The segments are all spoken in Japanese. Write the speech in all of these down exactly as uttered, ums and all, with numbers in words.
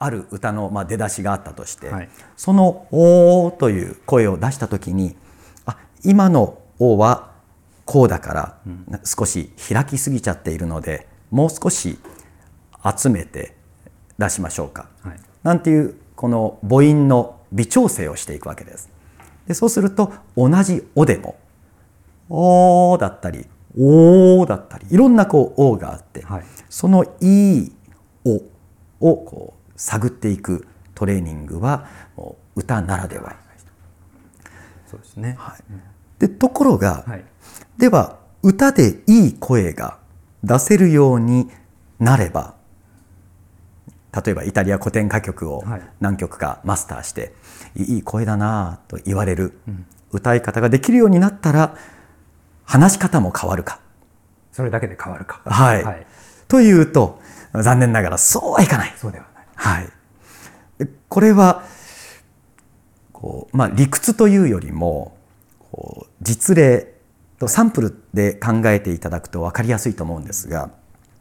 ある歌のまあ出だしがあったとして、 はい、 その「おー」という声を出した時に、あ、今の「お」はこうだから、うん、少し開きすぎちゃっているのでもう少し集めて出しましょうか、はい、なんていうこの母音の微調整をしていくわけです。でそうすると同じ「お」でも「おー」だったり「おー」だったりいろんなこう「お」があって、はい、そのいい「お」をこう探っていくトレーニングはもう歌ならでは。 そうですね。 はい、でところが、 はい、 では歌でいい声が出せるようになれば、例えばイタリア古典歌曲を何曲かマスターして、はい、いい声だなと言われる歌い方ができるようになったら話し方も変わるか。 それだけで変わるか。 はい。はい、というと残念ながらそうはいかない。 そうではない。 はい。これはこう、まあ、理屈というよりもこう実例とサンプルで考えていただくと分かりやすいと思うんですが、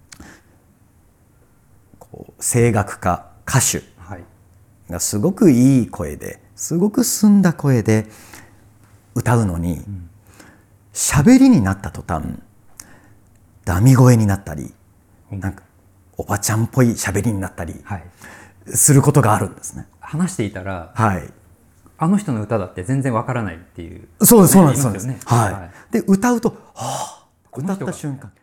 こう声楽家歌手がすごくいい声ですごく澄んだ声で歌うのに喋、うん、りになった途端ダミ声になったり、うん、なんかおばちゃんっぽい喋りになったりすることがあるんですね。 話していたら、 はい、 あの人の歌だって全然わからないっていう、 そうですそうなんです、そうです、 ね、 はい、はい、で歌うとはあ、歌った瞬間